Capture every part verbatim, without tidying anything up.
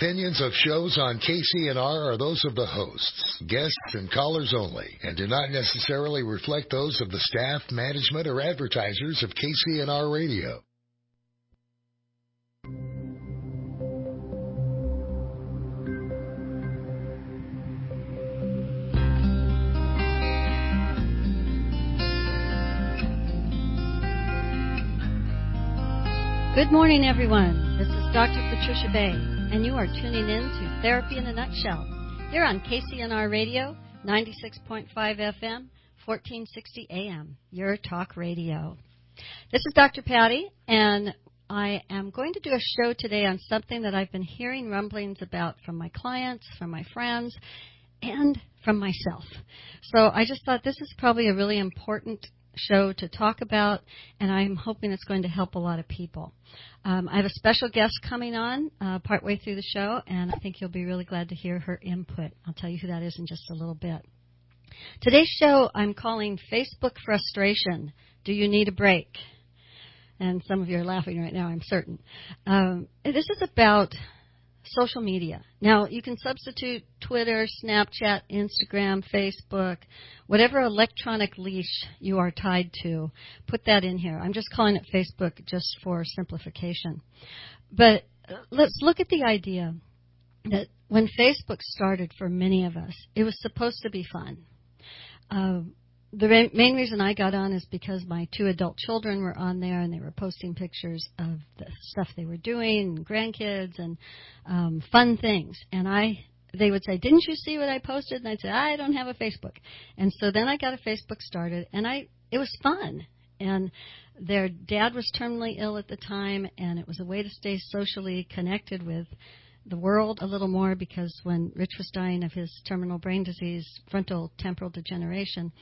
Opinions of shows on K C N R are those of the hosts, guests, and callers only, and do not necessarily reflect those of the staff, management, or advertisers of K C N R Radio. Good morning, everyone. This is Doctor Patricia Bay, and you are tuning in to Therapy in a Nutshell here on K C N R Radio, ninety-six point five F M, fourteen sixty A M, your talk radio. This is Doctor Patty, and I am going to do a show today on something that I've been hearing rumblings about from my clients, from my friends, and from myself. So I just thought this is probably a really important show to talk about, and I'm hoping it's going to help a lot of people. Um, I have a special guest coming on uh, partway through the show, and I think you'll be really glad to hear her input. I'll tell you who that is in just a little bit. Today's show I'm calling Facebook Frustration. Do you need a break? And some of you are laughing right now, I'm certain. Um, this is about social media. Now, you can substitute Twitter, Snapchat, Instagram, Facebook, whatever electronic leash you are tied to. Put that in here. I'm just calling it Facebook just for simplification. But let's look at the idea that when Facebook started for many of us, it was supposed to be fun. Uh, The main reason I got on is because my two adult children were on there, and they were posting pictures of the stuff they were doing, and grandkids, and um, fun things. And I, they would say, "Didn't you see what I posted?" And I'd say, "I don't have a Facebook." And so then I got a Facebook started, and I, it was fun. And their dad was terminally ill at the time, and it was a way to stay socially connected with the world a little more, because when Rich was dying of his terminal brain disease, frontal temporal degeneration,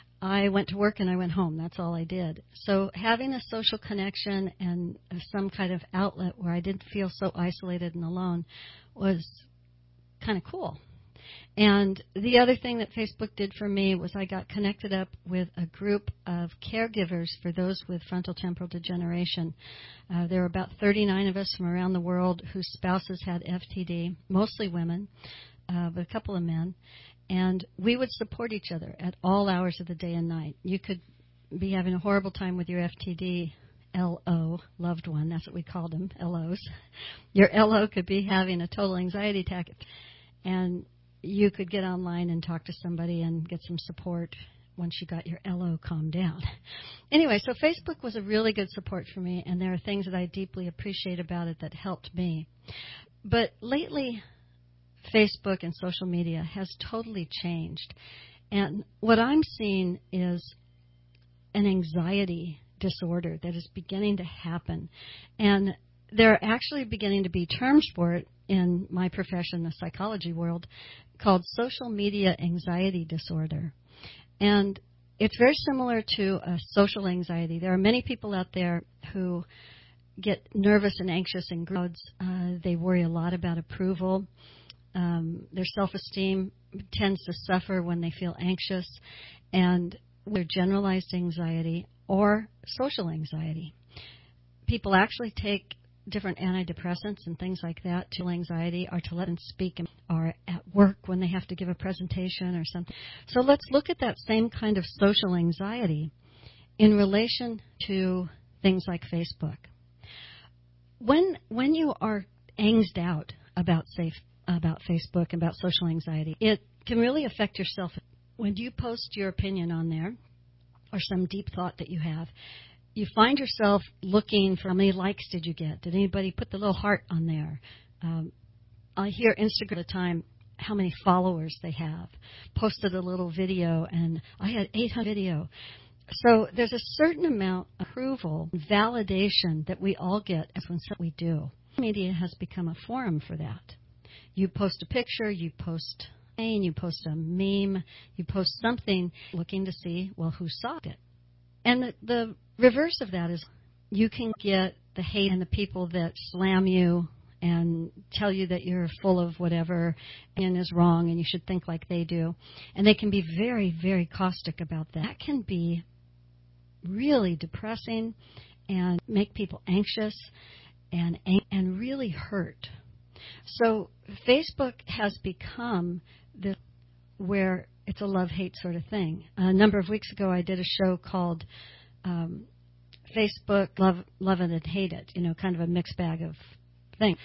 I went to work and I went home. That's all I did. So having a social connection and some kind of outlet where I didn't feel so isolated and alone was kind of cool. And the other thing that Facebook did for me was I got connected up with a group of caregivers for those with frontal temporal degeneration. Uh, there were about thirty-nine of us from around the world whose spouses had F T D, mostly women, uh, but a couple of men. And we would support each other at all hours of the day and night. You could be having a horrible time with your F T D L O, loved one, that's what we called them, L Os. Your L O could be having a total anxiety attack, and you could get online and talk to somebody and get some support once you got your L O calmed down. Anyway, so Facebook was a really good support for me, and there are things that I deeply appreciate about it that helped me. But lately, Facebook and social media has totally changed. And what I'm seeing is an anxiety disorder that is beginning to happen. And there are actually beginning to be terms for it in my profession, the psychology world, called social media anxiety disorder. And it's very similar to a social anxiety. There are many people out there who get nervous and anxious in crowds. Uh, they worry a lot about approval. Um, their self-esteem tends to suffer when they feel anxious, and their generalized anxiety or social anxiety. People actually take different antidepressants and things like that to anxiety, or to let them speak, or at work when they have to give a presentation or something. So let's look at that same kind of social anxiety in relation to things like Facebook. When when you are angst out about safe about Facebook and about social anxiety, it can really affect yourself. When you post your opinion on there, or some deep thought that you have, you find yourself looking for how many likes did you get? Did anybody put the little heart on there? Um, I hear Instagram at the time how many followers they have. Posted a little video, and I had eight hundred video. So there's a certain amount of approval, validation that we all get as when something we do. Media has become a forum for that. You post a picture, you post you post a meme, you post something looking to see, well, who saw it. And the, the reverse of that is you can get the hate and the people that slam you and tell you that you're full of whatever and is wrong and you should think like they do. And they can be very, very caustic about that. That can be really depressing and make people anxious and and really hurt. So Facebook has become this where it's a love-hate sort of thing. A number of weeks ago, I did a show called um, Facebook Love, Love It and Hate It, you know, kind of a mixed bag of things.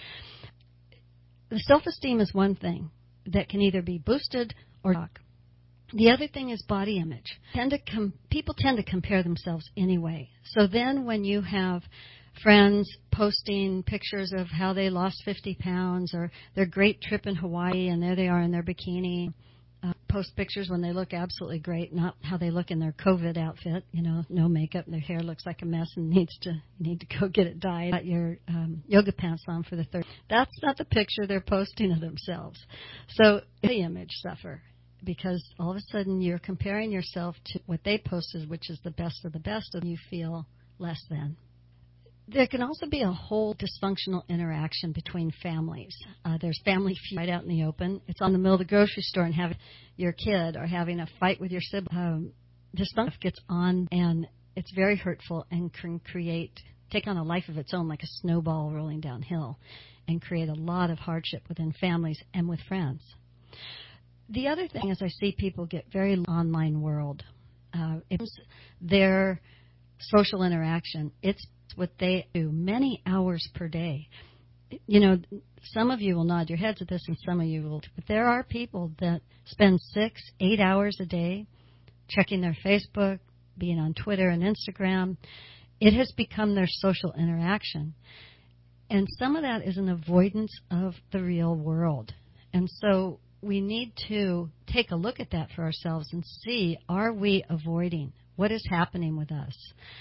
The self-esteem is one thing that can either be boosted or not. The other thing is body image. Tend to com- people tend to compare themselves anyway. So then when you have friends posting pictures of how they lost fifty pounds or their great trip in Hawaii, and there they are in their bikini, uh, post pictures when they look absolutely great, not how they look in their COVID outfit, you know, no makeup, their hair looks like a mess and needs to you need to go get it dyed. Got your um, yoga pants on for the third. That's not the picture they're posting of themselves. So the image suffer, because all of a sudden you're comparing yourself to what they posted, which is the best of the best, and you feel less than. There can also be a whole dysfunctional interaction between families. Uh, there's family feud right out in the open. It's on the middle of the grocery store and having your kid or having a fight with your sibling. Um, dysfunction gets on, and it's very hurtful and can create, take on a life of its own, like a snowball rolling downhill, and create a lot of hardship within families and with friends. The other thing is I see people get very online world. Uh, it's their social interaction. It's what they do many hours per day. You know, some of you will nod your heads at this and some of you will. But there are people that spend six, eight hours a day checking their Facebook, being on Twitter and Instagram. It has become their social interaction. And some of that is an avoidance of the real world. And so we need to take a look at that for ourselves and see, are we avoiding? What is happening with us?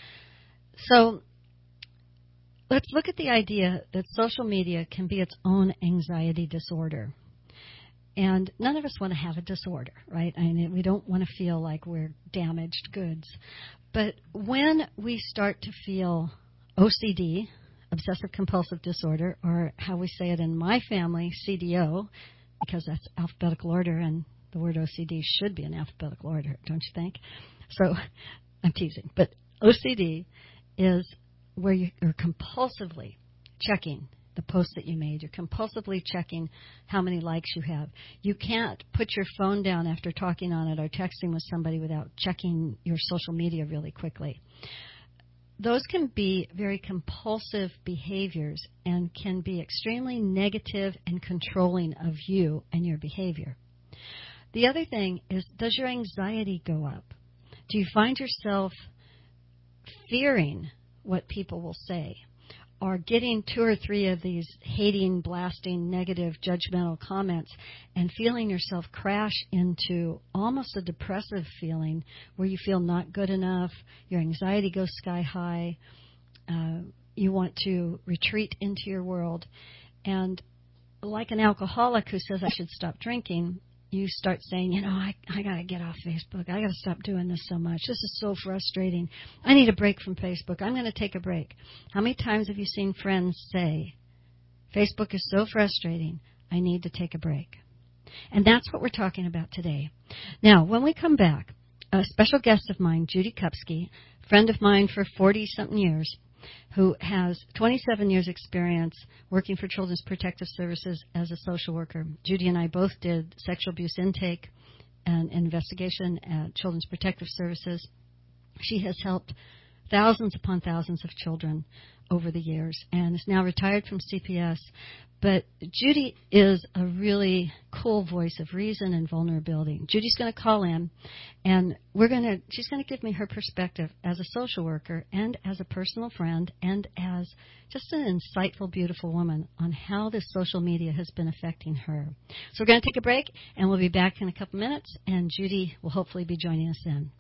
So let's look at the idea that social media can be its own anxiety disorder. And none of us want to have a disorder, right? I mean, we don't want to feel like we're damaged goods. But when we start to feel O C D, obsessive compulsive disorder, or how we say it in my family, C D O, because that's alphabetical order, and the word O C D should be in alphabetical order, don't you think? So I'm teasing. But O C D is where you're compulsively checking the post that you made. You're compulsively checking how many likes you have. You can't put your phone down after talking on it or texting with somebody without checking your social media really quickly. Those can be very compulsive behaviors and can be extremely negative and controlling of you and your behavior. The other thing is, does your anxiety go up? Do you find yourself fearing what people will say, or getting two or three of these hating, blasting, negative, judgmental comments and feeling yourself crash into almost a depressive feeling where you feel not good enough, your anxiety goes sky high, uh, you want to retreat into your world, and like an alcoholic who says, I should stop drinking, you start saying, you know, I, I got to get off Facebook. I got to stop doing this so much. This is so frustrating. I need a break from Facebook. I'm going to take a break. How many times have you seen friends say, Facebook is so frustrating, I need to take a break? And that's what we're talking about today. Now, when we come back, a special guest of mine, Judy Kupski, friend of mine for forty-something years, who has twenty-seven years experience working for Children's Protective Services as a social worker. Judy and I both did sexual abuse intake and investigation at Children's Protective Services. She has helped thousands upon thousands of children over the years and is now retired from C P S. But Judy is a really cool voice of reason and vulnerability. Judy's going to call in, and we're going to. She's going to give me her perspective as a social worker and as a personal friend and as just an insightful, beautiful woman on how this social media has been affecting her. So we're going to take a break, and we'll be back in a couple minutes, and Judy will hopefully be joining us then.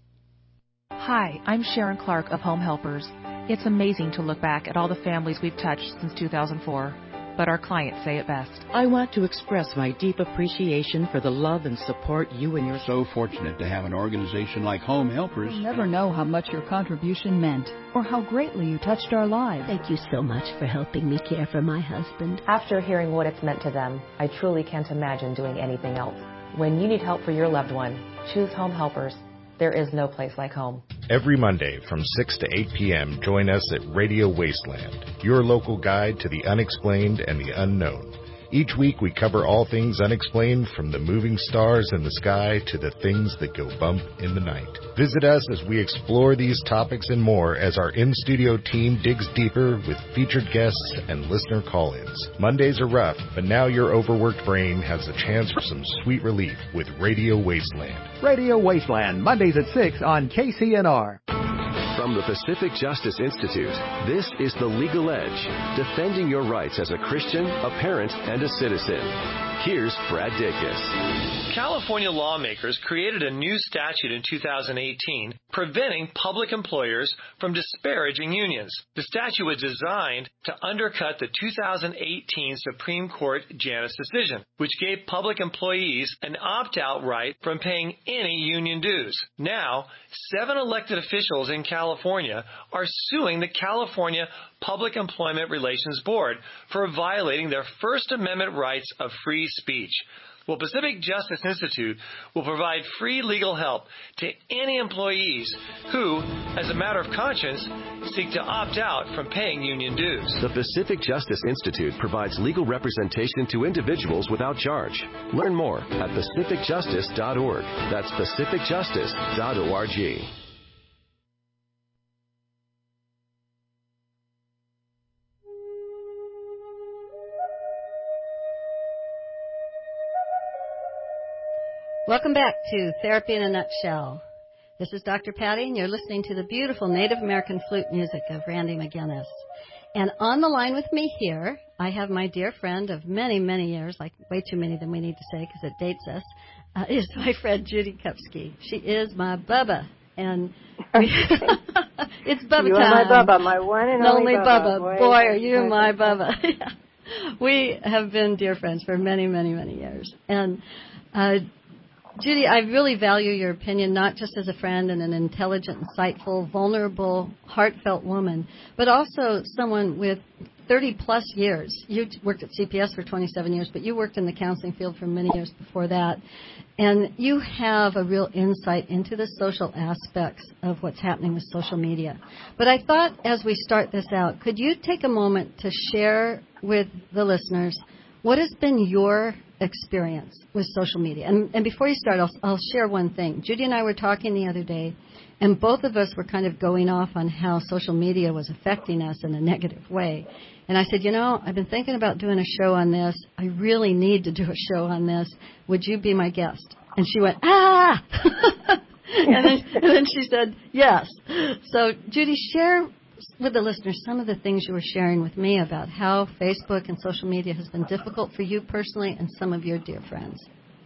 Hi, I'm Sharon Clark of Home Helpers. It's amazing to look back at all the families we've touched since two thousand four. But our clients say it best. I want to express my deep appreciation for the love and support you and your... So fortunate to have an organization like Home Helpers. You'll never know how much your contribution meant or how greatly you touched our lives. Thank you so much for helping me care for my husband. After hearing what it's meant to them, I truly can't imagine doing anything else. When you need help for your loved one, choose Home Helpers. There is no place like home. Every Monday from six to eight p.m., join us at Radio Wasteland, your local guide to the unexplained and the unknown. Each week we cover all things unexplained, from the moving stars in the sky to the things that go bump in the night. Visit us as we explore these topics and more as our in-studio team digs deeper with featured guests and listener call-ins. Mondays are rough, but now your overworked brain has a chance for some sweet relief with Radio Wasteland. Radio Wasteland, Mondays at six on K C N R. From the Pacific Justice Institute, this is The Legal Edge, defending your rights as a Christian, a parent, and a citizen. Here's Brad Dacus. California lawmakers created a new statute in two thousand eighteen preventing public employers from disparaging unions. The statute was designed to undercut the two thousand eighteen Supreme Court Janus decision, which gave public employees an opt-out right from paying any union dues. Now, seven elected officials in California are suing the California Public Employment Relations Board for violating their First Amendment rights of free speech. Well, Pacific Justice Institute will provide free legal help to any employees who, as a matter of conscience, seek to opt out from paying union dues. The Pacific Justice Institute provides legal representation to individuals without charge. Learn more at pacific justice dot org. That's pacific justice dot org. Welcome back to Therapy in a Nutshell. This is Doctor Patty, and you're listening to the beautiful Native American flute music of Randy McGinnis. And on the line with me here, I have my dear friend of many, many years, like way too many than we need to say because it dates us, uh, is my friend Judy Kupski. She is my Bubba. And we, it's Bubba you time. You are my Bubba, my one and only, only Bubba. Bubba. Boy, Boy, are you my Bubba. Yeah. We have been dear friends for many, many, many years. And uh Judy, I really value your opinion, not just as a friend and an intelligent, insightful, vulnerable, heartfelt woman, but also someone with thirty-plus years. You worked at C P S for twenty-seven years, but you worked in the counseling field for many years before that. And you have a real insight into the social aspects of what's happening with social media. But I thought as we start this out, could you take a moment to share with the listeners what has been your experience with social media? And, and before you start, I'll, I'll share one thing. Judy and I were talking the other day, and both of us were kind of going off on how social media was affecting us in a negative way. And I said, you know, I've been thinking about doing a show on this. I really need to do a show on this. Would you be my guest? And she went, ah! and, then, and then she said, yes. So, Judy, share with the listeners some of the things you were sharing with me about how Facebook and social media has been difficult for you personally and some of your dear friends.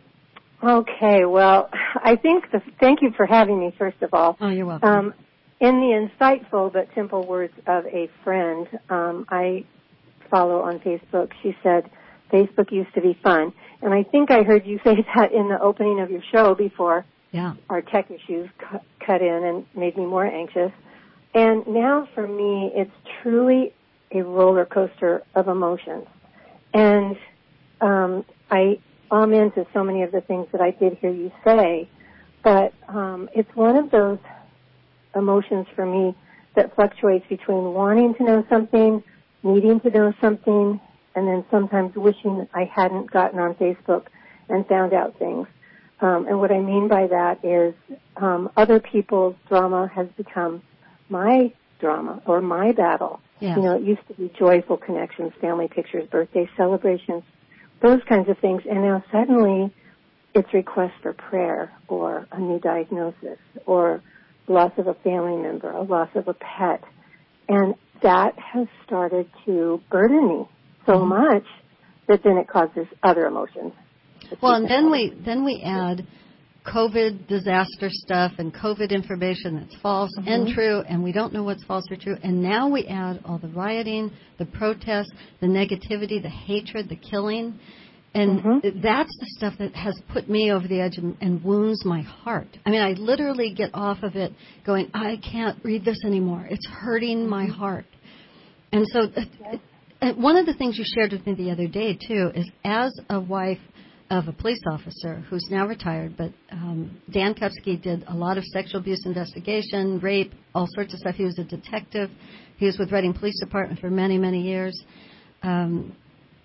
Okay, well, I think the, thank you for having me, first of all. Oh, you're welcome. Um, in the insightful but simple words of a friend um, I follow on Facebook, she said, Facebook used to be fun. And I think I heard you say that in the opening of your show before yeah. our tech issues cu- cut in and made me more anxious. And now for me, it's truly a roller coaster of emotions. And um, I amen to so many of the things that I did hear you say, but um, it's one of those emotions for me that fluctuates between wanting to know something, needing to know something, and then sometimes wishing I hadn't gotten on Facebook and found out things. Um, and what I mean by that is um, other people's drama has become my drama or my battle. Yes. You know, it used to be joyful connections, family pictures, birthday celebrations, those kinds of things. And now suddenly it's requests for prayer or a new diagnosis or loss of a family member, a loss of a pet. And that has started to burden me so mm-hmm. much that then it causes other emotions. Well, and then we, then we add COVID disaster stuff and COVID information that's false mm-hmm. and true, and we don't know what's false or true. And now we add all the rioting, the protests, the negativity, the hatred, the killing. And mm-hmm. that's the stuff that has put me over the edge and, and wounds my heart. I mean, I literally get off of it going, I can't read this anymore. It's hurting mm-hmm. my heart. And so uh, uh, one of the things you shared with me the other day, too, is as a wife of a police officer who's now retired, but um, Dan Kupski did a lot of sexual abuse investigation, rape, all sorts of stuff. He was a detective. He was with Reading Police Department for many, many years. Um,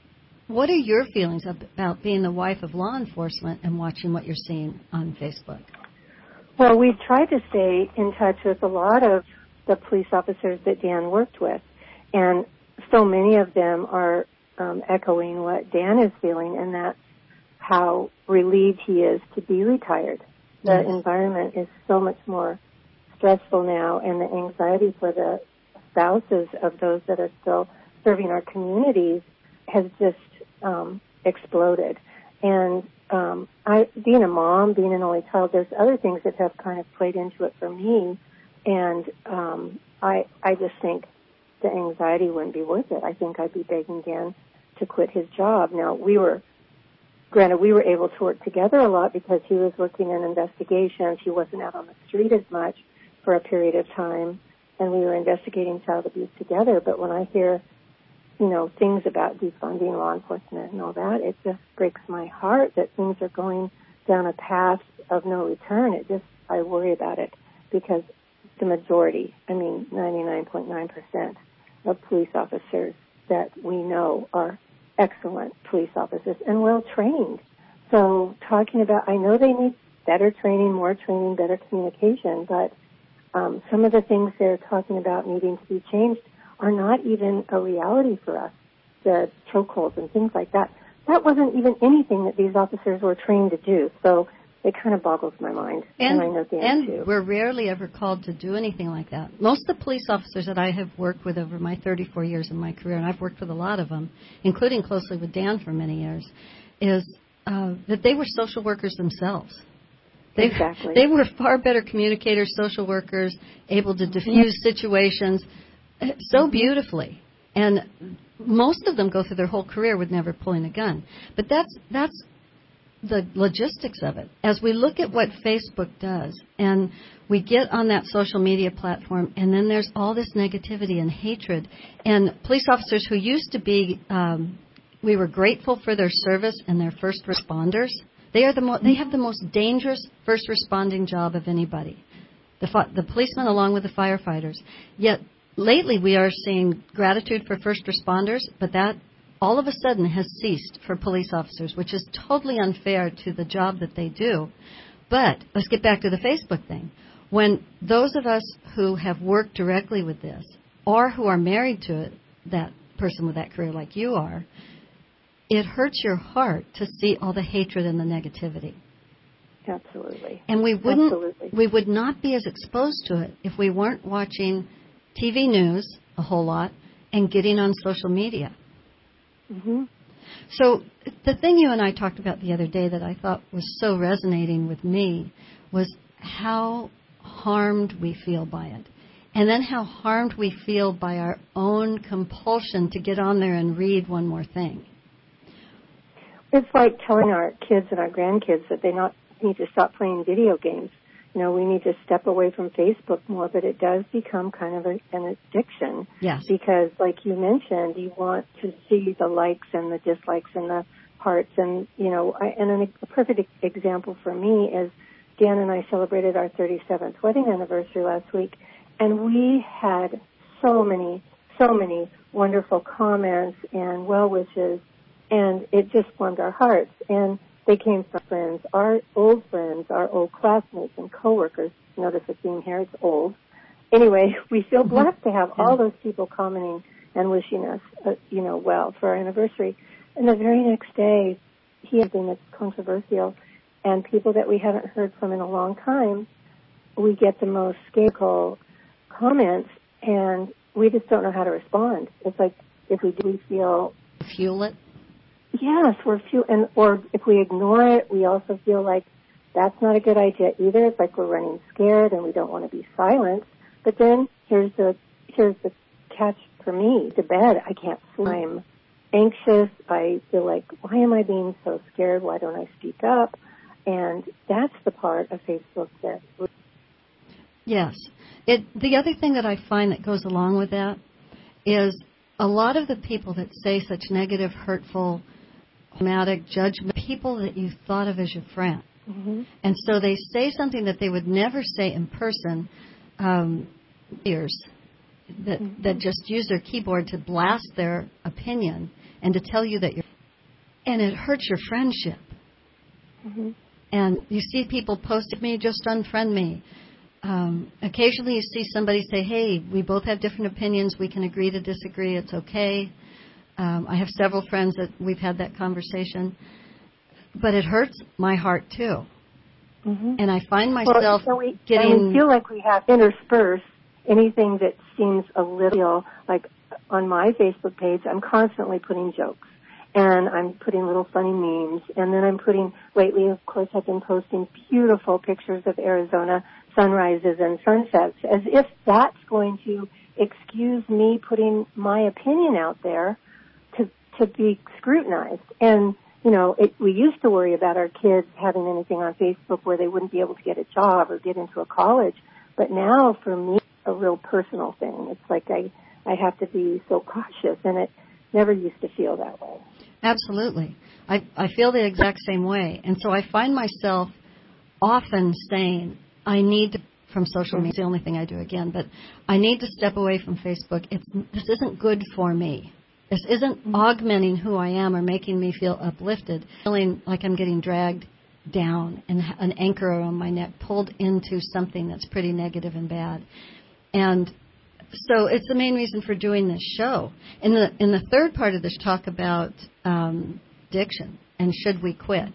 what are your feelings about being the wife of law enforcement and watching what you're seeing on Facebook? Well, we've tried to stay in touch with a lot of the police officers that Dan worked with, and so many of them are um, echoing what Dan is feeling, and that's how relieved he is to be retired. The Yes. environment is so much more stressful now, and the anxiety for the spouses of those that are still serving our communities has just um, exploded. And um, I, being a mom, being an only child, there's other things that have kind of played into it for me, and um, I, I just think the anxiety wouldn't be worth it. I think I'd be begging Dan to quit his job. Now, we were, granted, we were able to work together a lot because he was working in investigations. He wasn't out on the street as much for a period of time, and we were investigating child abuse together. But when I hear, you know, things about defunding law enforcement and all that, it just breaks my heart that things are going down a path of no return. It just, I worry about it because the majority, I mean, ninety-nine point nine percent of police officers that we know are excellent police officers and well trained. So talking about, I know they need better training, more training, better communication, but um, some of the things they're talking about needing to be changed are not even a reality for us. The chokeholds and things like that. That wasn't even anything that these officers were trained to do. So it kind of boggles my mind. And, and I know Dan and too. we're rarely ever called to do anything like that. Most of the police officers that I have worked with over my thirty-four years in my career, and I've worked with a lot of them, including closely with Dan for many years, is uh, that they were social workers themselves. They, exactly. They were far better communicators, social workers, able to diffuse situations so beautifully. And most of them go through their whole career with never pulling a gun. But that's that's the logistics of it. As we look at what Facebook does, and we get on that social media platform, and then there's all this negativity and hatred. And police officers who used to be, um, we were grateful for their service and their first responders. They are the mo- they have the most dangerous first responding job of anybody. The fi- the policemen along with the firefighters. Yet lately we are seeing gratitude for first responders, but that all of a sudden has ceased for police officers, which is totally unfair to the job that they do. But let's get back to the Facebook thing. When those of us who have worked directly with this, or who are married to it, that person with that career like you are, it hurts your heart to see all the hatred and the negativity. Absolutely. And we wouldn't, Absolutely. we would not be as exposed to it if we weren't watching T V news a whole lot and getting on social media. Mm-hmm. So the thing you and I talked about the other day that I thought was so resonating with me was how harmed we feel by it. And then how harmed we feel by our own compulsion to get on there and read one more thing. It's like telling our kids and our grandkids that they not need to stop playing video games. You know, we need to step away from Facebook more, but it does become kind of a, an addiction. Yes. Because, like you mentioned, you want to see the likes and the dislikes and the hearts. And, you know, I, and an, a perfect example for me is Dan and I celebrated our thirty-seventh wedding anniversary last week, and we had so many, so many wonderful comments and well wishes, and it just warmed our hearts. And they came from friends, our old friends, our old classmates and coworkers. Notice the theme here, it's old. Anyway, we feel blessed to have all those people commenting and wishing us, uh, you know, well for our anniversary. And the very next day, he had been controversial, and people that we haven't heard from in a long time, we get the most skeptical comments, and we just don't know how to respond. It's like if we do, we feel... Fuel it? Yes, we're few, and or if we ignore it, we also feel like that's not a good idea either. It's like we're running scared and we don't want to be silenced. But then here's the here's the catch for me: to bed, I can't sleep. I'm anxious. I feel like, why am I being so scared? Why don't I speak up? And that's the part of Facebook that. Yes. It. The other thing that I find that goes along with that is a lot of the people that say such negative, hurtful, dramatic judgment, people that you thought of as your friend. Mm-hmm. And so they say something that they would never say in person, um, ears that, mm-hmm. that just use their keyboard to blast their opinion and to tell you that you're, and it hurts your friendship. Mm-hmm. And you see people post at me, just unfriend me. Um, occasionally you see somebody say, hey, we both have different opinions. We can agree to disagree. It's okay. Um, I have several friends that we've had that conversation. But it hurts my heart, too. Mm-hmm. And I find myself well, so we, getting... And we feel like we have to intersperse anything that seems a little, like on my Facebook page, I'm constantly putting jokes. And I'm putting little funny memes. And then I'm putting, lately, of course, I've been posting beautiful pictures of Arizona sunrises and sunsets, as if that's going to excuse me putting my opinion out there to to be scrutinized. And, you know, it, we used to worry about our kids having anything on Facebook where they wouldn't be able to get a job or get into a college. But now, for me, it's a real personal thing. It's like I, I have to be so cautious, and it never used to feel that way. Absolutely. I, I feel the exact same way. And so I find myself often saying, I need to, from social media, it's the only thing I do again, but I need to step away from Facebook. It's, this isn't good for me. This isn't mm-hmm. augmenting who I am or making me feel uplifted, feeling like I'm getting dragged down and an anchor around my neck, pulled into something that's pretty negative and bad. And so it's the main reason for doing this show. In the in the third part of this, talk about um, addiction and should we quit.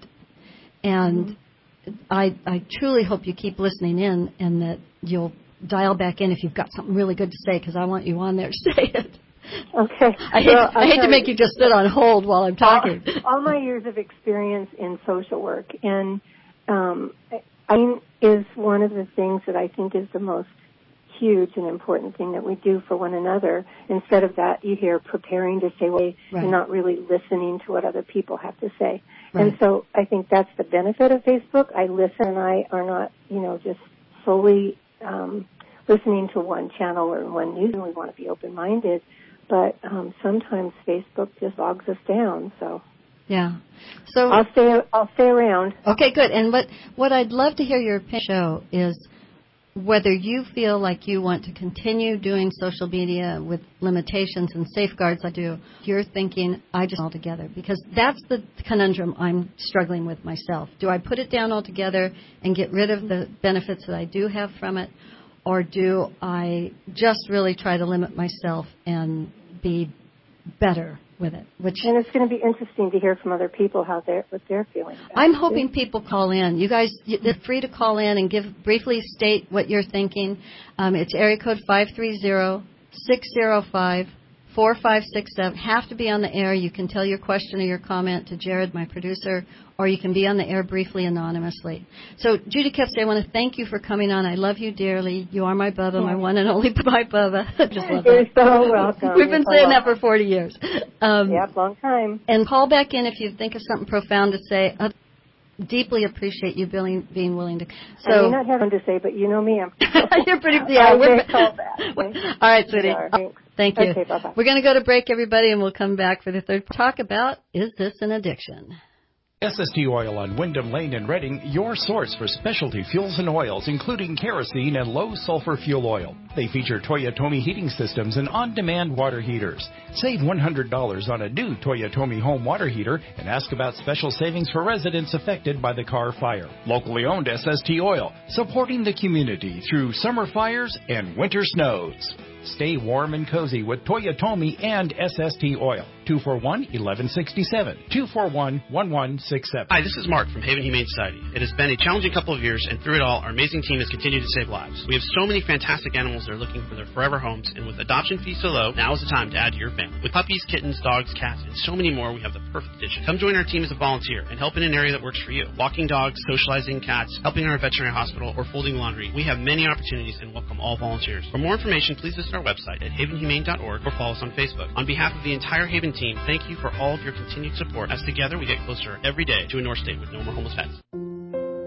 And mm-hmm. I, I truly hope you keep listening in and that you'll dial back in if you've got something really good to say, because I want you on there to say it. Okay. I hate, well, I hate to make you just sit on hold while I'm talking. All, all my years of experience in social work and um, I mean, is one of the things that I think is the most huge and important thing that we do for one another. Instead of that, you hear preparing to say, well, right. and not really listening to what other people have to say. Right. And so I think that's the benefit of Facebook. I listen and I are not, you know, just solely um, listening to one channel or one news. We want to be open-minded. But um, sometimes Facebook just bogs us down. So yeah, so I'll stay. I'll stay around. Okay, good. And what what I'd love to hear your opinion show is whether you feel like you want to continue doing social media with limitations and safeguards. I do. You're thinking I just altogether, because that's the conundrum I'm struggling with myself. Do I put it down altogether and get rid of the benefits that I do have from it? Or do I just really try to limit myself and be better with it? Which and it's going to be interesting to hear from other people how they're what they're feeling. I'm hoping people call in. You guys, you're free to call in and give briefly state what you're thinking. Um, it's area code five three zero, six zero five, four five six seven. Have to be on the air. You can tell your question or your comment to Jared, my producer, or you can be on the air briefly anonymously. So, Judy Kepse, I want to thank you for coming on. I love you dearly. You are my Bubba, yeah. my one and only my Bubba. Just love You're that. so welcome. We've been You're saying so that for forty years. Um, yep, long time. And call back in if you think of something profound to say. I deeply appreciate you being, being willing to. So, I may not have one to say, but you know me. I'm You're pretty. Yeah, we're call back. Okay? All right, sweetie. Oh, thank you. Okay, bye-bye. We're going to go to break, everybody, and we'll come back for the third talk about is this an addiction? S S T Oil on Wyndham Lane in Reading, your source for specialty fuels and oils, including kerosene and low-sulfur fuel oil. They feature Toyotomi heating systems and on-demand water heaters. Save one hundred dollars on a new Toyotomi home water heater and ask about special savings for residents affected by the Carr fire. Locally owned S S T Oil, supporting the community through summer fires and winter snows. Stay warm and cozy with Toyotomi and S S T Oil. two four one, one one six seven. two four one, one one six seven. Hi, this is Mark from Haven Humane Society. It has been a challenging couple of years, and through it all, our amazing team has continued to save lives. We have so many fantastic animals that are looking for their forever homes, and with adoption fees so low, now is the time to add to your family. With puppies, kittens, dogs, cats, and so many more, we have the perfect addition. Come join our team as a volunteer and help in an area that works for you. Walking dogs, socializing cats, helping in our veterinary hospital, or folding laundry. We have many opportunities and welcome all volunteers. For more information, please visit our website at haven humane dot org or follow us on Facebook. On behalf of the entire Haven team, thank you for all of your continued support, as together we get closer every day to a North State with no more homeless pets.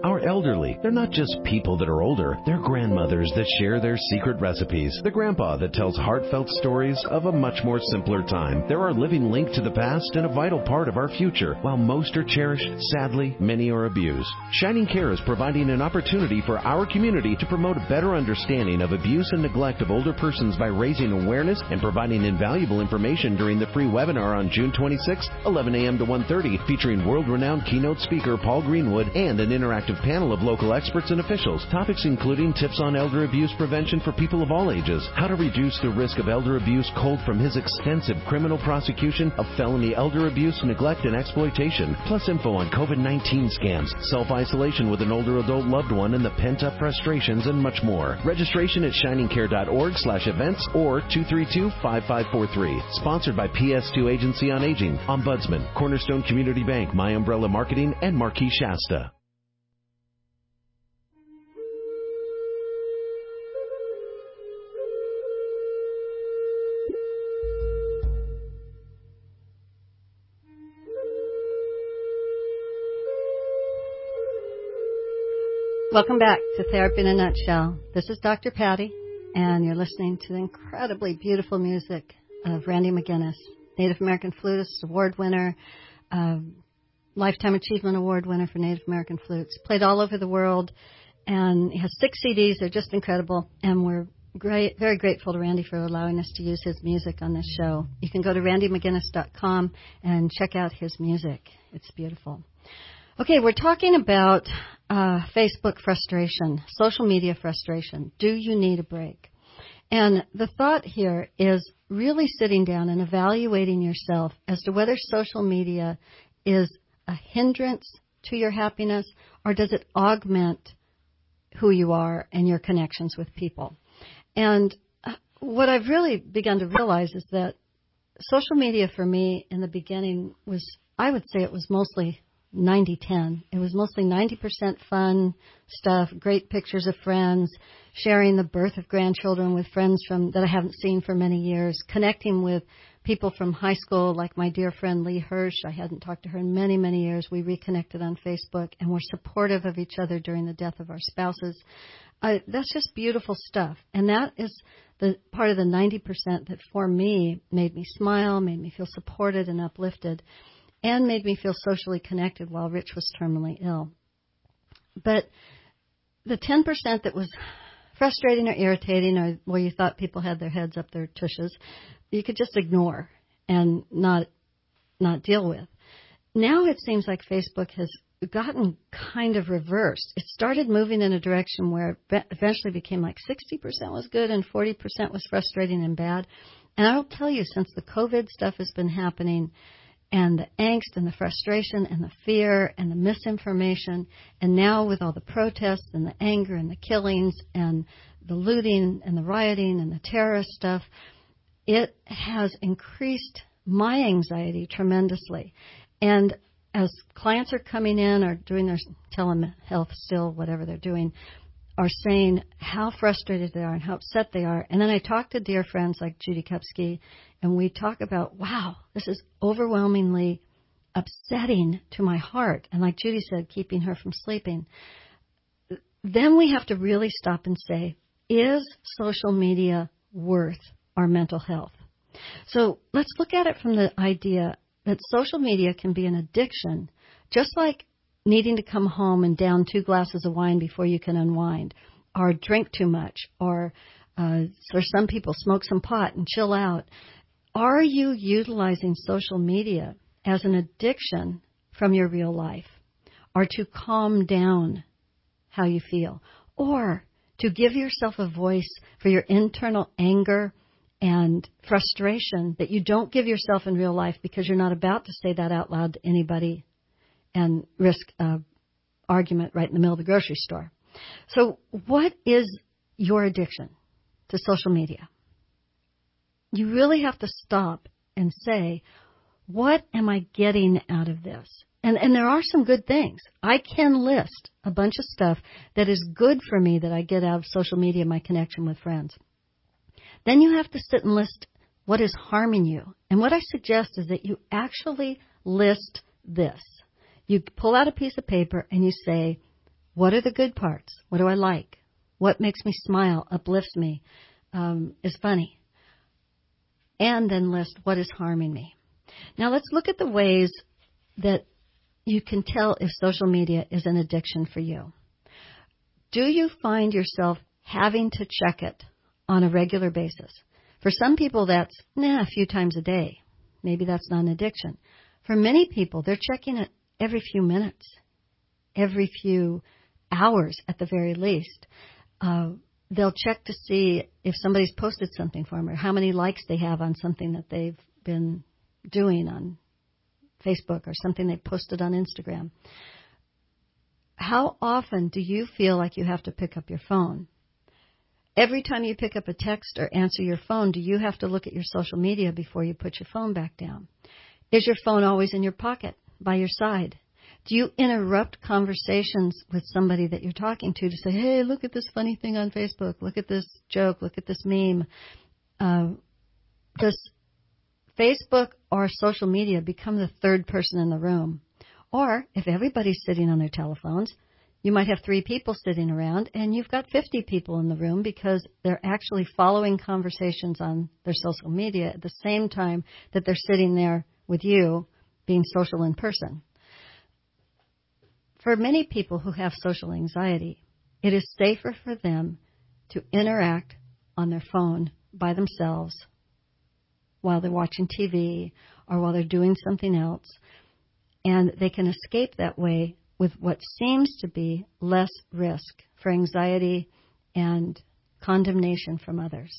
Our elderly, they're not just people that are older. They're grandmothers that share their secret recipes. The grandpa that tells heartfelt stories of a much more simpler time. They're our living link to the past and a vital part of our future. While most are cherished, sadly, many are abused. Shining Care is providing an opportunity for our community to promote a better understanding of abuse and neglect of older persons by raising awareness and providing invaluable information during the free webinar on June twenty-sixth, eleven a.m. to one thirty, featuring world-renowned keynote speaker Paul Greenwood and an interactive panel of local experts and officials. Topics including tips on elder abuse prevention for people of all ages, how to reduce the risk of elder abuse culled from his extensive criminal prosecution of felony elder abuse, neglect, and exploitation, plus info on COVID nineteen scams, self-isolation with an older adult loved one, and the pent-up frustrations, and much more. Registration at shiningcare.org slash events or two three two, five five four three. Sponsored by P S two Agency on Aging, Ombudsman, Cornerstone Community Bank, My Umbrella Marketing, and Marquis Shasta. Welcome back to Therapy in a Nutshell. This is Doctor Patty, and you're listening to the incredibly beautiful music of Randy McGinnis, Native American flutist, award winner, uh, Lifetime Achievement Award winner for Native American flutes. Played all over the world, and he has six C Ds. They're just incredible, and we're great, very grateful to Randy for allowing us to use his music on this show. You can go to randy mcginnis dot com and check out his music. It's beautiful. Okay, we're talking about uh, Facebook frustration, social media frustration. Do you need a break? And the thought here is really sitting down and evaluating yourself as to whether social media is a hindrance to your happiness or does it augment who you are and your connections with people. And what I've really begun to realize is that social media for me in the beginning was, I would say it was mostly ninety ten. It was mostly ninety percent fun stuff, great pictures of friends, sharing the birth of grandchildren with friends from that I haven't seen for many years, connecting with people from high school like my dear friend Lee Hirsch. I hadn't talked to her in many, many years. We reconnected on Facebook, and we're supportive of each other during the death of our spouses. Uh, that's just beautiful stuff. And that is the part of the ninety percent that for me made me smile, made me feel supported and uplifted, and made me feel socially connected while Rich was terminally ill. But the ten percent that was frustrating or irritating, or where you thought people had their heads up their tushes, you could just ignore and not not deal with. Now it seems like Facebook has gotten kind of reversed. It started moving in a direction where it eventually became like sixty percent was good and forty percent was frustrating and bad. And I'll tell you, since the COVID stuff has been happening, and the angst and the frustration and the fear and the misinformation, and now with all the protests and the anger and the killings and the looting and the rioting and the terrorist stuff, it has increased my anxiety tremendously. And as clients are coming in or doing their telehealth still, whatever they're doing, are saying how frustrated they are and how upset they are. And then I talk to dear friends like Judy Kupski, and we talk about, wow, this is overwhelmingly upsetting to my heart. And like Judy said, keeping her from sleeping. Then we have to really stop and say, is social media worth our mental health? So let's look at it from the idea that social media can be an addiction, just like needing to come home and down two glasses of wine before you can unwind, or drink too much, or uh, for some people smoke some pot and chill out. Are you utilizing social media as an addiction from your real life, or to calm down how you feel, or to give yourself a voice for your internal anger and frustration that you don't give yourself in real life because you're not about to say that out loud to anybody and risk an argument right in the middle of the grocery store? So what is your addiction to social media? You really have to stop and say, what am I getting out of this? And, and there are some good things. I can list a bunch of stuff that is good for me that I get out of social media, my connection with friends. Then you have to sit and list what is harming you. And what I suggest is that you actually list this. You pull out a piece of paper and you say, What are the good parts? What do I like? What makes me smile, uplifts me, um, is funny? And then list what is harming me. Now let's look at the ways that you can tell if social media is an addiction for you. Do you find yourself having to check it on a regular basis? For some people, that's nah, a few times a day. Maybe that's not an addiction. For many people, they're checking it every few minutes, every few hours at the very least. Uh, they'll check to see if somebody's posted something for them or how many likes they have on something that they've been doing on Facebook or something they've posted on Instagram. How often do you feel like you have to pick up your phone? Every time you pick up a text or answer your phone, do you have to look at your social media before you put your phone back down? Is your phone always in your pocket, by your side? Do you interrupt conversations with somebody that you're talking to to say, hey, look at this funny thing on Facebook, look at this joke, look at this meme? Uh, does Facebook or social media become the third person in the room? Or if everybody's sitting on their telephones, you might have three people sitting around and you've got fifty people in the room because they're actually following conversations on their social media at the same time that they're sitting there with you being social in person. For many people who have social anxiety, it is safer for them to interact on their phone by themselves while they're watching T V or while they're doing something else, and they can escape that way with what seems to be less risk for anxiety and condemnation from others.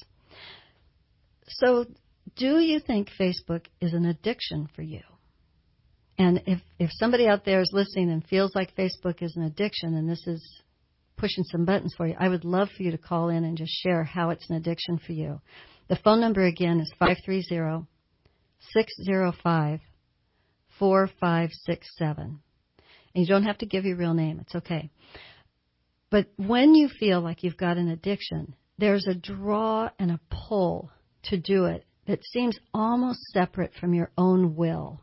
So, do you think Facebook is an addiction for you? And if, if somebody out there is listening and feels like Facebook is an addiction and this is pushing some buttons for you, I would love for you to call in and just share how it's an addiction for you. The phone number again is five three zero, six zero five, four five six seven. And you don't have to give your real name. It's okay. But when you feel like you've got an addiction, there's a draw and a pull to do it that seems almost separate from your own will.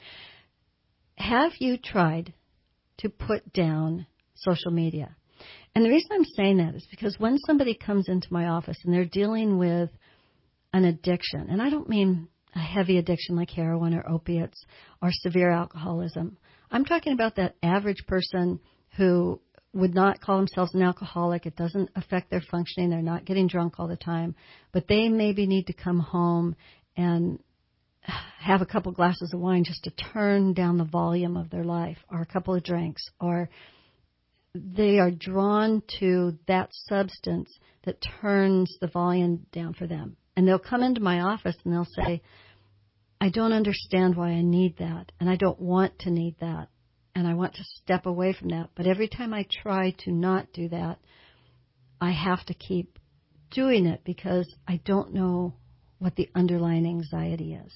Have you tried to put down social media? And the reason I'm saying that is because when somebody comes into my office and they're dealing with an addiction, and I don't mean a heavy addiction like heroin or opiates or severe alcoholism. I'm talking about that average person who would not call themselves an alcoholic. It doesn't affect their functioning. They're not getting drunk all the time. But they maybe need to come home and have a couple glasses of wine just to turn down the volume of their life, or a couple of drinks, or they are drawn to that substance that turns the volume down for them. And they'll come into my office and they'll say, I don't understand why I need that, and I don't want to need that, and I want to step away from that. But every time I try to not do that, I have to keep doing it because I don't know what the underlying anxiety is.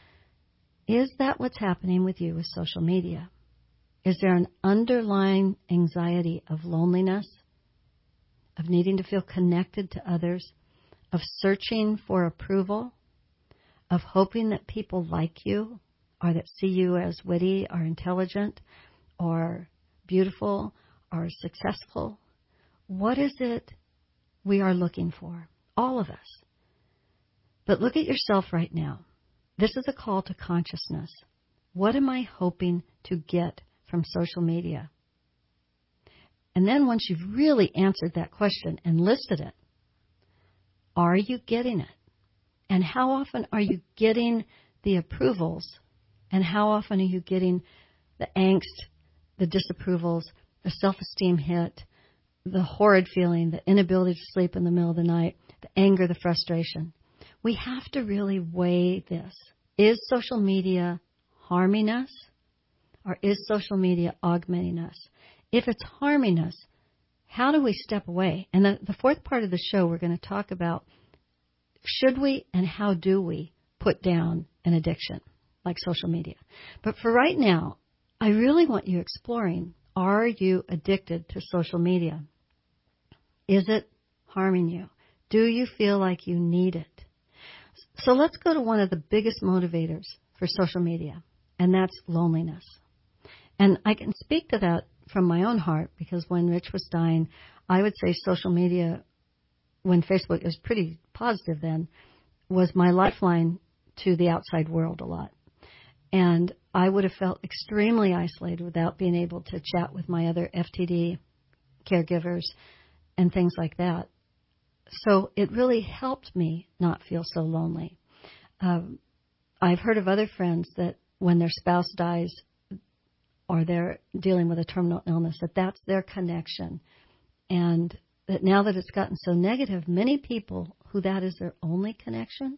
Is that what's happening with you with social media? Is there an underlying anxiety of loneliness, of needing to feel connected to others, of searching for approval, of hoping that people like you or that see you as witty or intelligent or beautiful or successful? What is it we are looking for? All of us. But look at yourself right now. This is a call to consciousness. What am I hoping to get from social media? And then once you've really answered that question and listed it, are you getting it? And how often are you getting the approvals? And how often are you getting the angst, the disapprovals, the self-esteem hit, the horrid feeling, the inability to sleep in the middle of the night, the anger, the frustration? We have to really weigh this. Is social media harming us, or is social media augmenting us? If it's harming us, how do we step away? And the, the fourth part of the show, we're going to talk about should we and how do we put down an addiction like social media. But for right now, I really want you exploring, are you addicted to social media? Is it harming you? Do you feel like you need it? So let's go to one of the biggest motivators for social media, and that's loneliness. And I can speak to that from my own heart, because when Rich was dying, I would say social media, when Facebook is pretty positive then, was my lifeline to the outside world a lot. And I would have felt extremely isolated without being able to chat with my other F T D caregivers and things like that. So it really helped me not feel so lonely. Um, I've heard of other friends that when their spouse dies or they're dealing with a terminal illness, that that's their connection. And that now that it's gotten so negative, many people who that is their only connection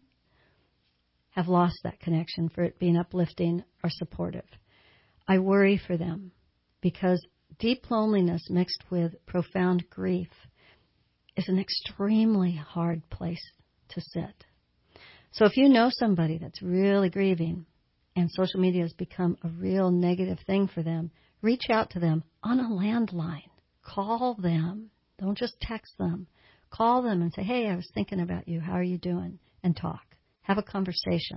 have lost that connection for it being uplifting or supportive. I worry for them because deep loneliness mixed with profound grief is an extremely hard place to sit. So if you know somebody that's really grieving and social media has become a real negative thing for them, reach out to them on a landline. Call them. Don't just text them. Call them and say, hey, I was thinking about you. How are you doing? And talk. Have a conversation.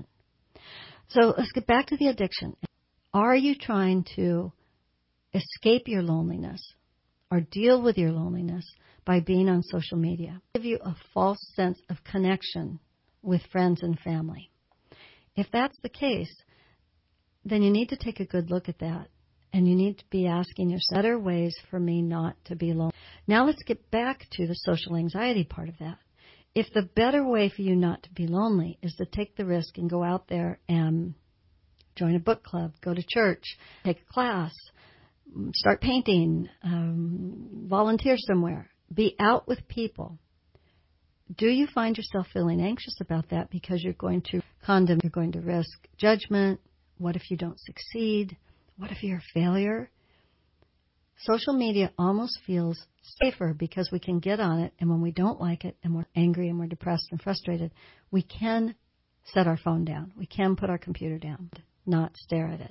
So let's get back to the addiction. Are you trying to escape your loneliness or deal with your loneliness by being on social media? Give you a false sense of connection with friends and family. If that's the case, then you need to take a good look at that. And you need to be asking yourself, better ways for me not to be lonely. Now let's get back to the social anxiety part of that. If the better way for you not to be lonely is to take the risk and go out there and join a book club, go to church, take a class, start painting, um, volunteer somewhere, be out with people, do you find yourself feeling anxious about that because you're going to condemn, you're going to risk judgment? What if you don't succeed? What if you're a failure? Social media almost feels safer because we can get on it, and when we don't like it and we're angry and we're depressed and frustrated, we can set our phone down. We can put our computer down, not stare at it.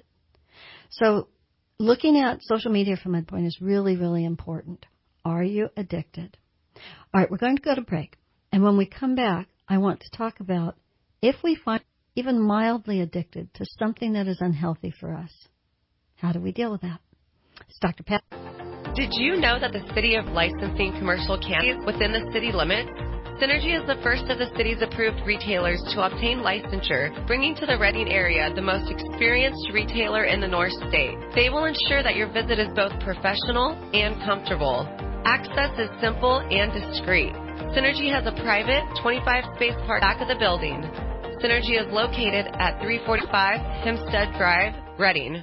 So looking at social media from that point is really, really important. Are you addicted? All right, we're going to go to break. And when we come back, I want to talk about if we find even mildly addicted to something that is unhealthy for us, how do we deal with that? It's Doctor Pat. Did you know that the City of Licensing commercial cannabis within the city limits? Synergy is the first of the city's approved retailers to obtain licensure, bringing to the Redding area the most experienced retailer in the North State. They will ensure that your visit is both professional and comfortable. Access is simple and discreet. Synergy has a private twenty-five space park back of the building. Synergy is located at three forty-five Hempstead Drive, Redding.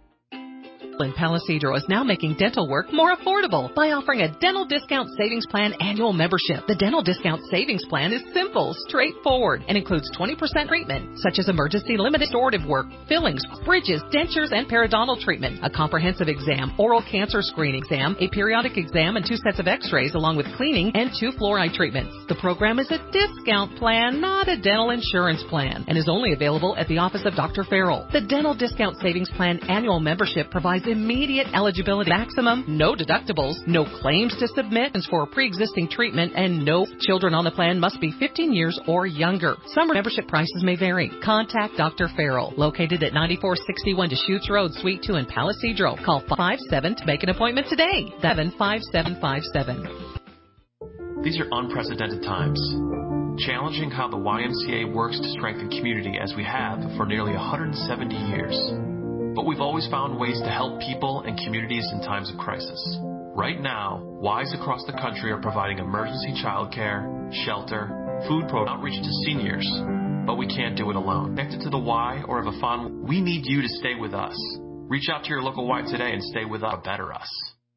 Palisadro is now making dental work more affordable by offering a Dental Discount Savings Plan annual membership. The Dental Discount Savings Plan is simple, straightforward, and includes twenty percent treatment, such as emergency limited restorative work, fillings, bridges, dentures, and periodontal treatment, a comprehensive exam, oral cancer screening exam, a periodic exam, and two sets of x-rays, along with cleaning and two fluoride treatments. The program is a discount plan, not a dental insurance plan, and is only available at the office of Doctor Farrell. The Dental Discount Savings Plan annual membership provides immediate eligibility, maximum, no deductibles, no claims to submit for pre-existing treatment, and no children on the plan must be fifteen years or younger. Some membership prices may vary. Contact Doctor Farrell, located at ninety-four sixty-one Deschutes Road, Suite two in Palisadro. Call five seven to make an appointment today. seven five seven five seven. These are unprecedented times. Challenging how the Y M C A works to strengthen community as we have for nearly one hundred seventy years. But we've always found ways to help people and communities in times of crisis. Right now, Ys across the country are providing emergency childcare, shelter, food program outreach to seniors. But we can't do it alone. Connected to the Y or have a fund, we need you to stay with us. Reach out to your local Y today and stay with us, a better us.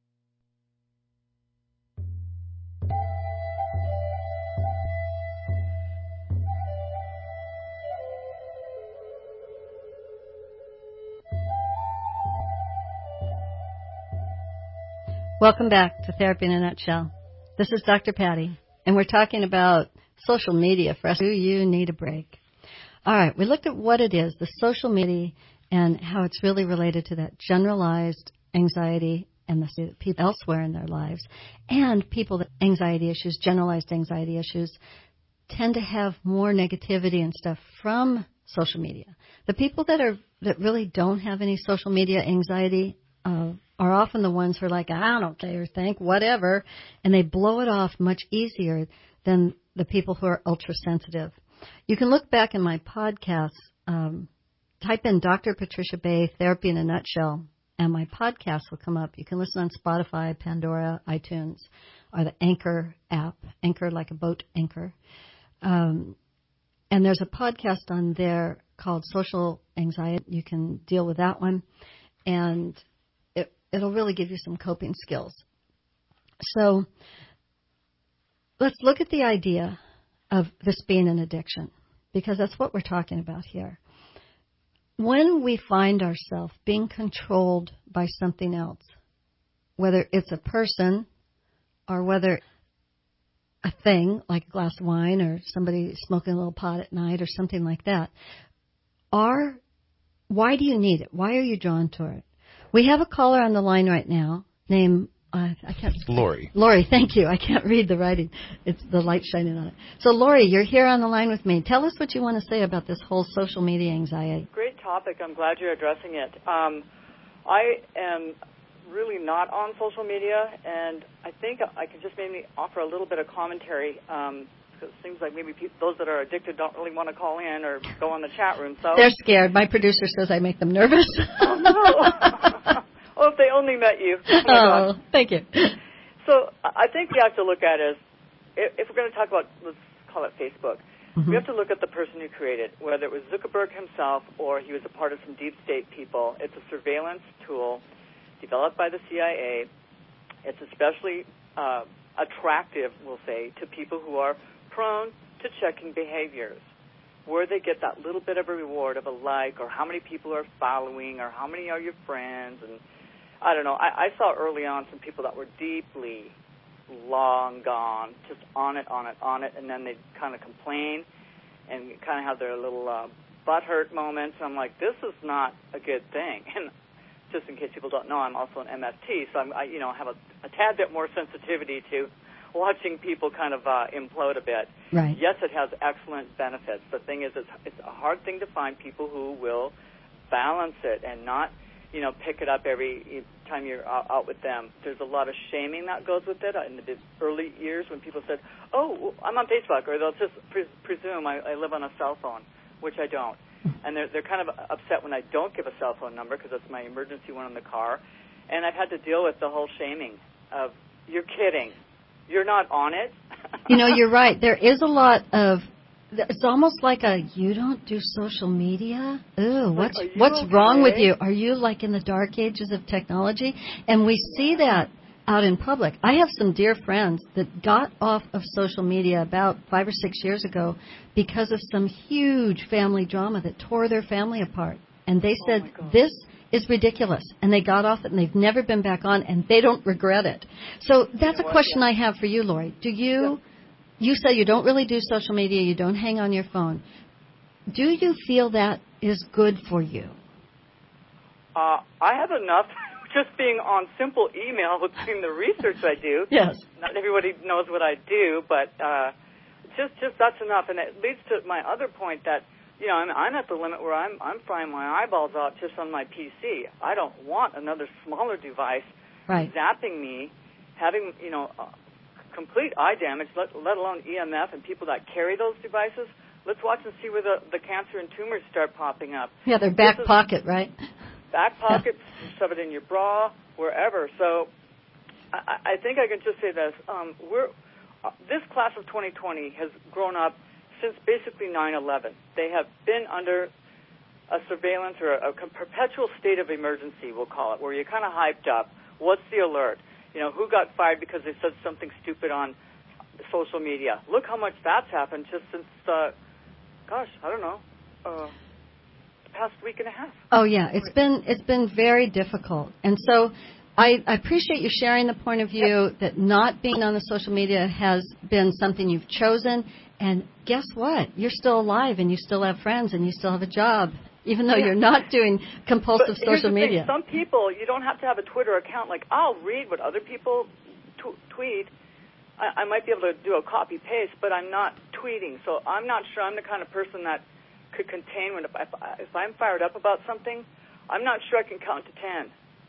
Welcome back to Therapy in a Nutshell. This is Doctor Patty, and we're talking about social media for us. Do you need a break? All right, we looked at what it is, the social media, and how it's really related to that generalized anxiety and the people elsewhere in their lives. And people with anxiety issues, generalized anxiety issues, tend to have more negativity and stuff from social media. The people that are that really don't have any social media anxiety uh, are often the ones who are like, I don't care, think, whatever, and they blow it off much easier than the people who are ultra-sensitive. You can look back in my podcast, um, type in Doctor Patricia Bay, Therapy in a Nutshell, and my podcast will come up. You can listen on Spotify, Pandora, iTunes, or the Anchor app, Anchor like a boat anchor. Um, and there's a podcast on there called Social Anxiety. You can deal with that one, and it, it'll really give you some coping skills. So let's look at the idea of this being an addiction, because that's what we're talking about here. When we find ourselves being controlled by something else, whether it's a person or whether a thing like a glass of wine or somebody smoking a little pot at night or something like that, are, why do you need it? Why are you drawn to it? We have a caller on the line right now named Uh, I can't. Lori. Lori, thank you. I can't read the writing. It's the light shining on it. So, Lori, you're here on the line with me. Tell us what you want to say about this whole social media anxiety. Great topic. I'm glad you're addressing it. Um, I am really not on social media, and I think I can just maybe offer a little bit of commentary, um, because it seems like maybe people, those that are addicted don't really want to call in or go on the chat room. So they're scared. My producer says I make them nervous. Oh, no. Oh, if they only met you. Oh, oh thank you. So I think we have to look at it as, if we're going to talk about, let's call it Facebook, mm-hmm. we have to look at the person who created, whether it was Zuckerberg himself or he was a part of some deep state people. It's a surveillance tool developed by the C I A. It's especially uh, attractive, we'll say, to people who are prone to checking behaviors, where they get that little bit of a reward of a like, or how many people are following, or how many are your friends, and I don't know. I, I saw early on some people that were deeply long gone, just on it, on it, on it, and then they'd kind of complain and kind of have their little uh, butthurt moments. And I'm like, this is not a good thing. And just in case people don't know, I'm also an M F T, so I'm, I, you know, have a, a tad bit more sensitivity to watching people kind of uh, implode a bit. Right. Yes, it has excellent benefits. The thing is, it's, it's a hard thing to find people who will balance it and not, you know, pick it up every time you're out with them. There's a lot of shaming that goes with it. In the early years when people said, oh, I'm on Facebook, or they'll just pre- presume I, I live on a cell phone, which I don't. And they're, they're kind of upset when I don't give a cell phone number because it's my emergency one in the car. And I've had to deal with the whole shaming of, you're kidding. You're not on it. You know, you're right. There is a lot of, it's almost like a, you don't do social media? Ooh, what's like, what's okay? wrong with you? Are you like in the dark ages of technology? And we see that out in public. I have some dear friends that got off of social media about five or six years ago because of some huge family drama that tore their family apart. And they said, oh this is ridiculous. And they got off it, and they've never been back on, and they don't regret it. So that's you know a question what, yeah. I have for you, Lori. Do you... Yeah. You say you don't really do social media, you don't hang on your phone. Do you feel that is good for you? Uh, I have enough just being on simple email with doing the research I do. Yes. Not everybody knows what I do, but uh, just just that's enough. And it leads to my other point that, you know, I'm, I'm at the limit where I'm, I'm frying my eyeballs out just on my P C. I don't want another smaller device right. zapping me, having, you know, uh, complete eye damage, let, let alone E M F, and people that carry those devices. Let's watch and see where the, the cancer and tumors start popping up. Yeah, their back pocket, right? Back pocket, yeah. Shove it in your bra, wherever. So I, I think I can just say this. Um, we're uh, this class of twenty twenty has grown up since basically nine eleven. They have been under a surveillance or a, a perpetual state of emergency, we'll call it, where you're kind of hyped up. What's the alert? You know, who got fired because they said something stupid on social media? Look how much that's happened just since, uh, gosh, I don't know, uh, the past week and a half. Oh, yeah. It's been it's been very difficult. And so I, I appreciate you sharing the point of view yep. that not being on the social media has been something you've chosen. And guess what? You're still alive, and you still have friends, and you still have a job, even though yeah. you're not doing compulsive but social media. Thing, some people, you don't have to have a Twitter account. Like, I'll read what other people t- tweet. I, I might be able to do a copy-paste, but I'm not tweeting. So I'm not sure I'm the kind of person that could contain when, if, I, if I'm fired up about something, I'm not sure I can count to ten.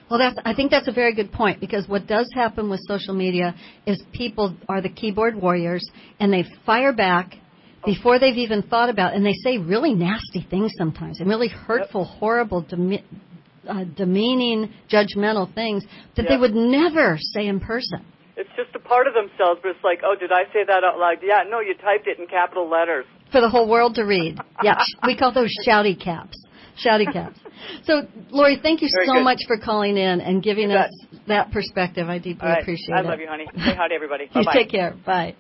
Well, that's, I think that's a very good point, because what does happen with social media is people are the keyboard warriors, and they fire back before they've even thought about it, and they say really nasty things sometimes, and really hurtful, yep. horrible, deme- uh, demeaning, judgmental things that yep. they would never say in person. It's just a part of themselves, but it's like, oh, did I say that out loud? Yeah, no, you typed it in capital letters. For the whole world to read. Yeah, we call those shouty caps. Shouty caps. So, Lori, thank you Very so good. much for calling in and giving us that perspective. I deeply right. appreciate I it. I love you, honey. Say hi to everybody. Bye-bye. You take care. Bye.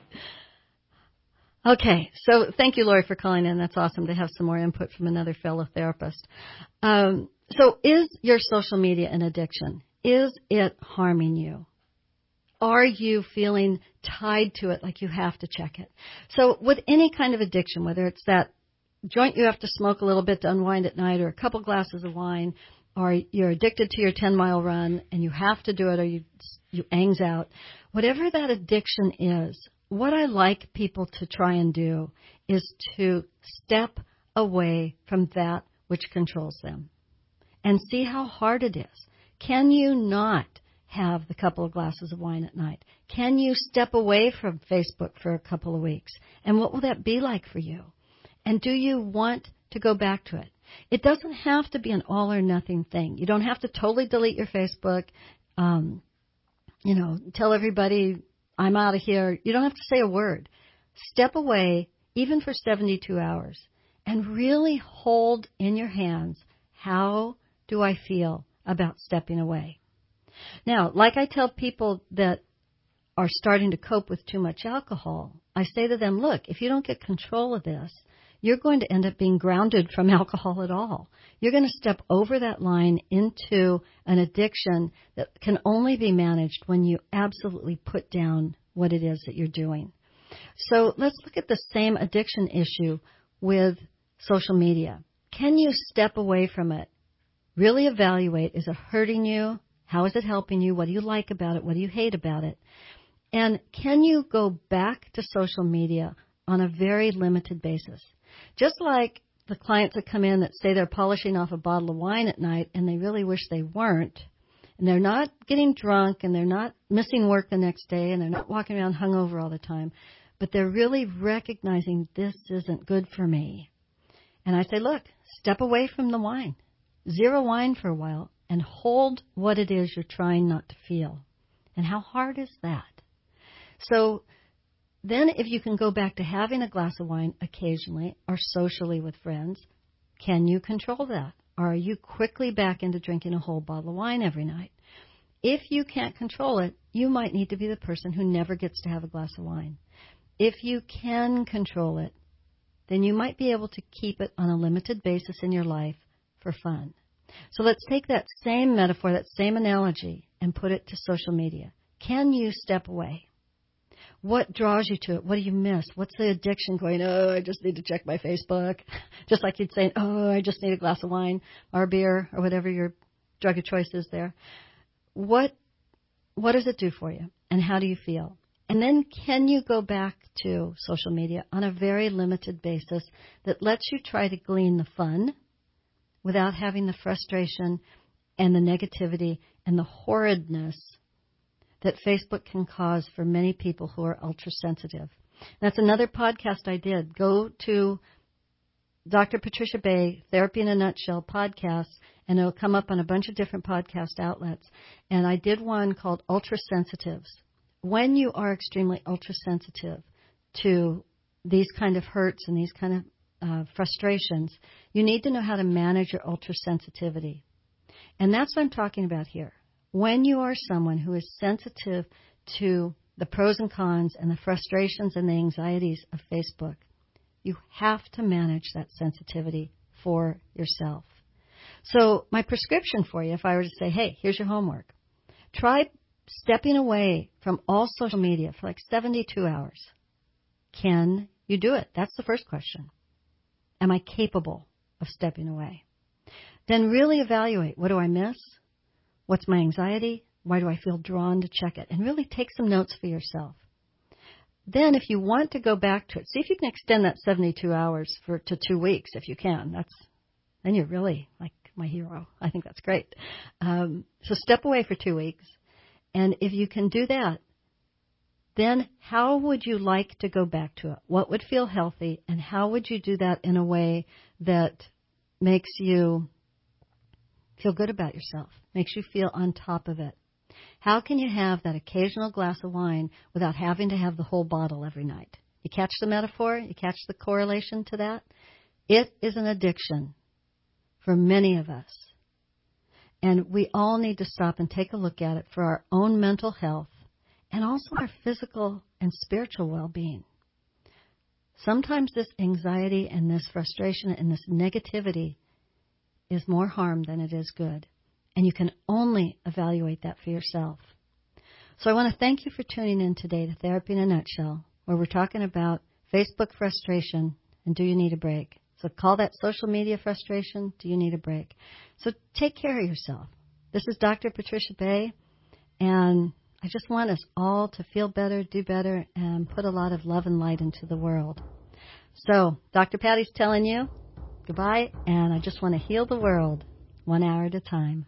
Okay, so thank you, Lori, for calling in. That's awesome to have some more input from another fellow therapist. Um, so is your social media an addiction? Is it harming you? Are you feeling tied to it like you have to check it? So with any kind of addiction, whether it's that joint you have to smoke a little bit to unwind at night, or a couple glasses of wine, or you're addicted to your ten-mile run and you have to do it, or you you angs out, whatever that addiction is, what I like people to try and do is to step away from that which controls them and see how hard it is. Can you not have the couple of glasses of wine at night? Can you step away from Facebook for a couple of weeks? And what will that be like for you? And do you want to go back to it? It doesn't have to be an all or nothing thing. You don't have to totally delete your Facebook, um, you know, tell everybody I'm out of here. You don't have to say a word. Step away, even for seventy-two hours, and really hold in your hands, how do I feel about stepping away? Now, like I tell people that are starting to cope with too much alcohol, I say to them, look, if you don't get control of this, you're going to end up being grounded from alcohol at all. You're going to step over that line into an addiction that can only be managed when you absolutely put down what it is that you're doing. So let's look at the same addiction issue with social media. Can you step away from it? Really evaluate, is it hurting you? How is it helping you? What do you like about it? What do you hate about it? And can you go back to social media on a very limited basis? Just like the clients that come in that say they're polishing off a bottle of wine at night and they really wish they weren't, and they're not getting drunk and they're not missing work the next day and they're not walking around hungover all the time, but they're really recognizing this isn't good for me. And I say, look, step away from the wine. Zero wine for a while and hold what it is you're trying not to feel. And how hard is that? So then if you can go back to having a glass of wine occasionally or socially with friends, can you control that? Or are you quickly back into drinking a whole bottle of wine every night? If you can't control it, you might need to be the person who never gets to have a glass of wine. If you can control it, then you might be able to keep it on a limited basis in your life for fun. So let's take that same metaphor, that same analogy, and put it to social media. Can you step away? What draws you to it? What do you miss? What's the addiction going, oh, I just need to check my Facebook? Just like you'd say, oh, I just need a glass of wine or a beer or whatever your drug of choice is there. What what does it do for you? And how do you feel? And then can you go back to social media on a very limited basis that lets you try to glean the fun without having the frustration and the negativity and the horridness that Facebook can cause for many people who are ultra-sensitive. That's another podcast I did. Go to Doctor Patricia Bay, Therapy in a Nutshell podcast, and it'll come up on a bunch of different podcast outlets. And I did one called Ultra-Sensitives. When you are extremely ultra-sensitive to these kind of hurts and these kind of uh, frustrations, you need to know how to manage your ultra-sensitivity. And that's what I'm talking about here. When you are someone who is sensitive to the pros and cons and the frustrations and the anxieties of Facebook, you have to manage that sensitivity for yourself. So my prescription for you, if I were to say, hey, here's your homework, try stepping away from all social media for like seventy-two hours. Can you do it? That's the first question. Am I capable of stepping away? Then really evaluate, what do I miss? What's my anxiety? Why do I feel drawn to check it? And really take some notes for yourself. Then if you want to go back to it, see if you can extend that seventy-two hours for to two weeks if you can. That's then you're really like my hero. I think that's great. Um, so step away for two weeks. And if you can do that, then how would you like to go back to it? What would feel healthy? And how would you do that in a way that makes you feel good about yourself, makes you feel on top of it? How can you have that occasional glass of wine without having to have the whole bottle every night? You catch the metaphor? You catch the correlation to that? It is an addiction for many of us. And we all need to stop and take a look at it for our own mental health and also our physical and spiritual well-being. Sometimes this anxiety and this frustration and this negativity is more harm than it is good. And you can only evaluate that for yourself. So I want to thank you for tuning in today to Therapy in a Nutshell, where we're talking about Facebook frustration and do you need a break? So call that social media frustration, do you need a break? So take care of yourself. This is Doctor Patricia Bay, and I just want us all to feel better, do better, and put a lot of love and light into the world. So Doctor Patty's telling you goodbye, and I just want to heal the world one hour at a time.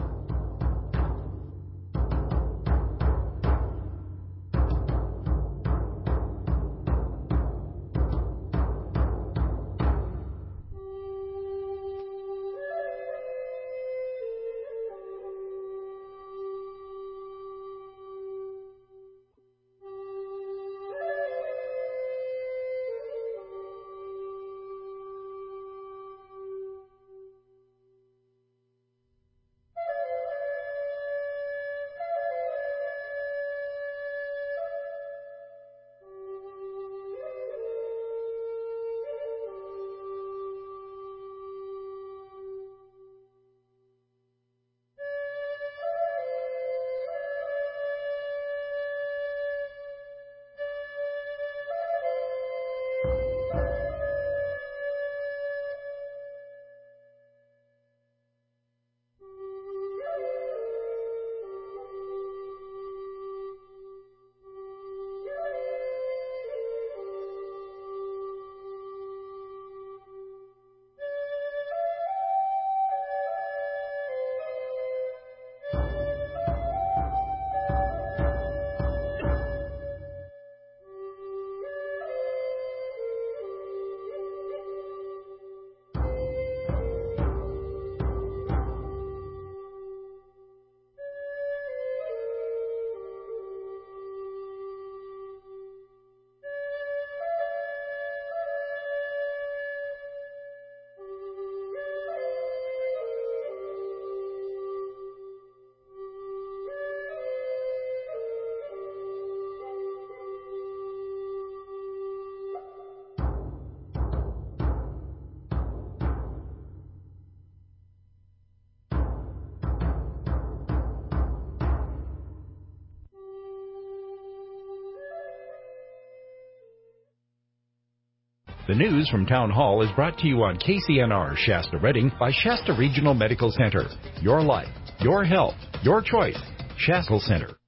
The news from Town Hall is brought to you on K C N R Shasta Redding by Shasta Regional Medical Center. Your life, your health, your choice. Shasta Center.